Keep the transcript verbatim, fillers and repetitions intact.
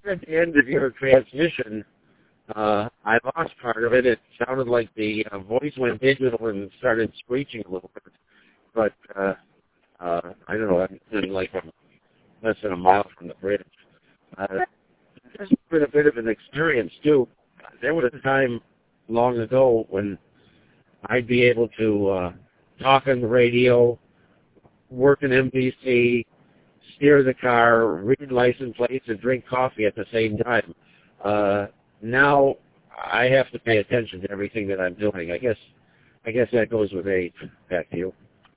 at the end of your transmission, uh, I lost part of it. It sounded like the uh, voice went digital and started screeching a little bit. But uh, uh, I don't know. I'm in like a, less than a mile from the bridge. Uh, it's been a bit of an experience too. There was a time long ago when I'd be able to uh, talk on the radio, work in M B C, steer the car, read license plates, and drink coffee at the same time. Uh, now I have to pay attention to everything that I'm doing. I guess I guess that goes with age. Back to you.